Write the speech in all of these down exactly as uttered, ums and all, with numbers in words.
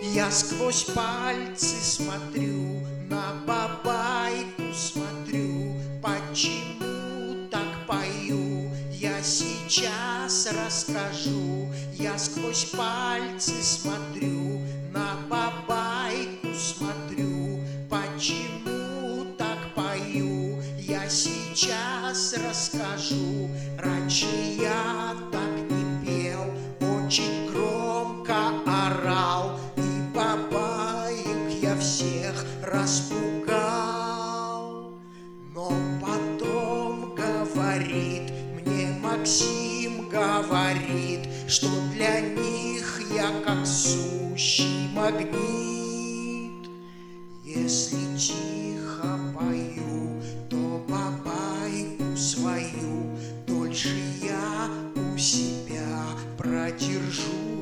Я сквозь пальцы смотрю, на бабайку смотрю. Почему так пою, я сейчас расскажу. Я сквозь пальцы смотрю, на бабайку смотрю. Почему так пою, я сейчас расскажу. Раньше я так не пел, очень громко орал, и бабаек я всех распугал. Но потом говорит мне Максим, говорит, что для них я как сущий магнит. Если тихо пою, то бабайку свою дольше я у себя продержу.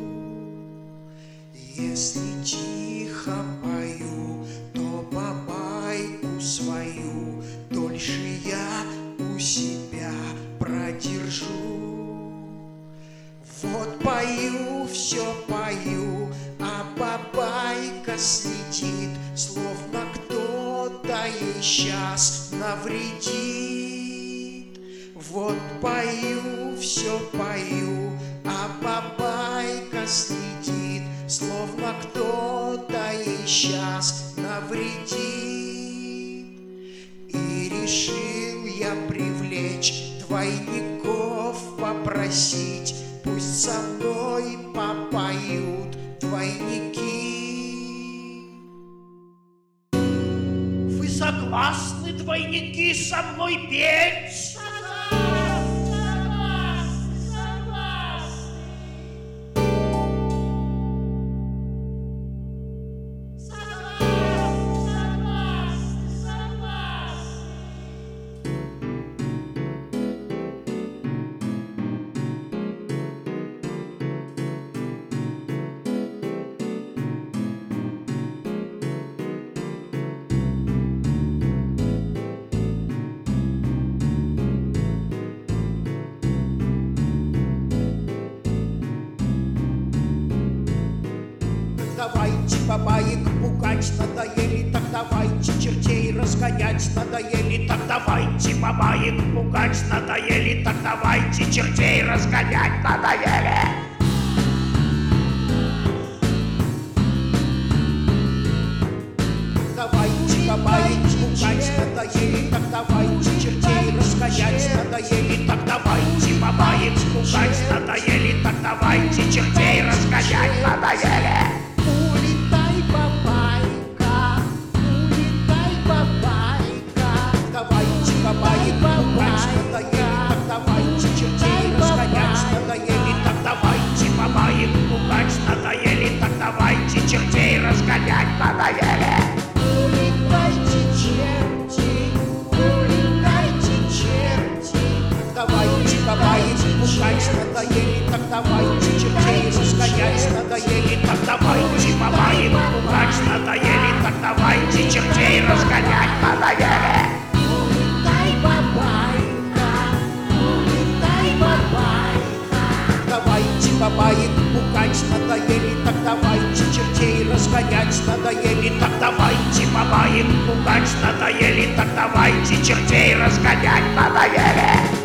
Если тихо пою, то бабайку свою дольше я у себя продержу. Вот пою, все пою, а бабайка следит, словно кто-то ей сейчас навредит. Вот пою, все пою, а бабайка следит, словно кто-то ей сейчас навредит. И решил я привлечь двойников, попросить, пусть со мной попоют двойники. Вы согласны, двойники, со мной петь? Давайте бабаек пугать надоели, так давайте чертей разгонять надоели, Так давайте бабаек пугать надоели, так давайте чертей разгонять надоели. давайте бабаек пугать надоели, так давайте чертей разгонять надоели, Так давайте бабаек пугать надоели, так давайте чертей разгонять надоели. Улетай, бабайка, улетай, бабайка. Давайте бабаек пугать надоели, так давайте чертей разгонять надоели, Так давайте бабаек пугать надоели, так давайте чертей разгонять надоели. Улетайте, черти, улетайте, черти. Давайте бабаек пугать надоели, так давайте чертей разгонять надоели, Так давайте бабаек пугать надоели, так давайте чертей разгонять надоели. улетай, бабайка, улетай, бабайка. Давайте бабаек пугать надоели, так давайте чертей разгонять надоели, Так давайте бабаек пугать надоели, так давайте чертей разгонять надоели.